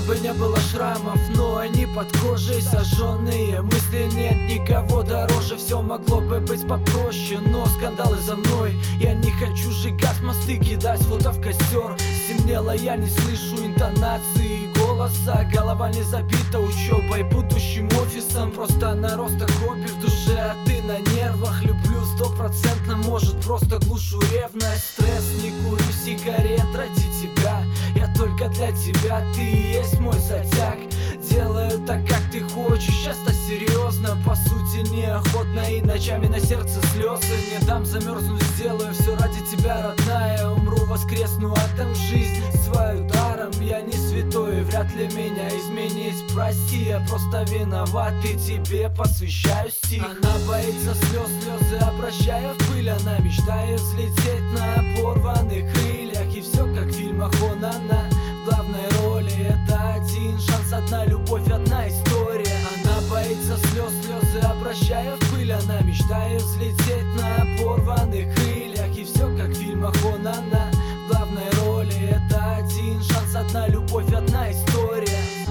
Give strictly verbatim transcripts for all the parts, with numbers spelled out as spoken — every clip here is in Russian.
бы не было шрамов, но они под кожей сожженные. Мысли нет никого дороже, все могло бы быть попроще, но скандалы за мной. Я не хочу сжигать мосты, кидать фото в костер. Стемнело, я не слышу интонации голоса. Голова не забита учебой, будущим офисом. Просто нарост хобби в душе, а ты на нервах. Люблю стопроцентно, может просто глушу ревность. Стресс, не курю сигарет ради тебя. Я только для тебя, ты и есть мой затяг. Делаю так, как ты хочешь, часто серьезно. По сути неохотно и ночами на сердце слезы. Не дам замерзнуть, сделаю все ради тебя, родная. Умру, воскресну, отдам жизнь свою даром. Я не святой, вряд ли меня изменить. Прости, я просто виноват и тебе посвящаю стих. Она боится слез, слезы обращая в пыль. Она мечтает взлететь на оборванных крыльях. И все как в фильмах, он, она в главной роли. Это один шанс, одна любовь, одна история. Она боится слез, слезы обращая в пыль. Она мечтает взлететь на оборванных крыльях. И все как в фильмах, он, она в главной роли. Это один шанс, одна любовь, одна история.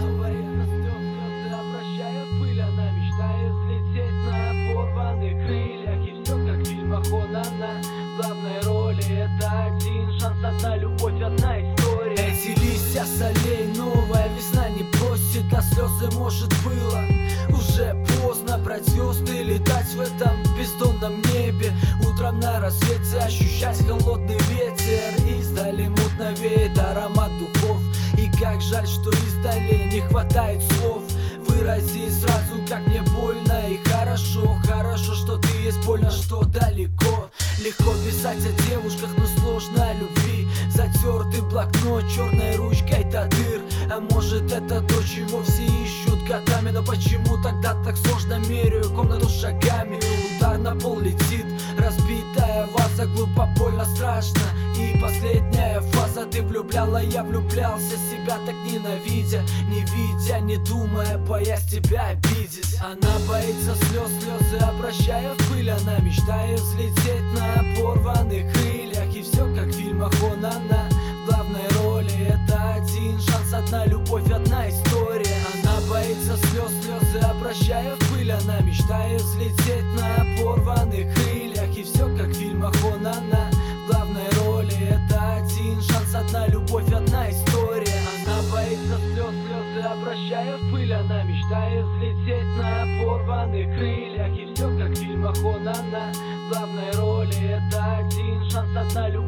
Она мечтает взлететь на оборванных крыльях. И все как в фильмах, он, она в главной роли. Это один шанс, одна любовь, одна история. Эти листья солей, новая весна не просит, а слезы, может, было уже поздно брать звезды, летать в этом бездонном небе. Утром на рассвете ощущать холодный ветер. Издали мутно веет аромат духов. И как жаль, что издали не хватает слов. Вырази сразу, как мне больно и хорошо. Хорошо, что ты есть, больно, что далеко. Легко писать о девушках, но сложно о любви. Затертый блокнот черной ручкой до дыр. А может, это то, чего все ищут годами. Но почему тогда так сложно? Меряю комнату шагами. Удар на пол летит, разбитая ваза. Глупо, больно, страшно. И последняя фаза. Ты влюбляла, я влюблялся, себя так ненавидя. Не видя, не думая, боясь тебя обидеть. Она боится слез, слезы обращая в пыль. Она мечтает взлететь на оборванных крыльях. И все как в фильмах, он, она в главной роли. Это один шанс, одна любовь, одна история. Она боится слез, слезы обращая в пыль. Она мечтает взлететь на оборванных крыльях. И все как в фильмах, он, она в главной роли. Это один шанс, одна любовь, одна история. Она боится слез, слезы обращая в пыль. Она мечтает взлететь на оборванных крыльях. И все как в фильмах, он, она в главной роли. Это один шанс, одна любовь.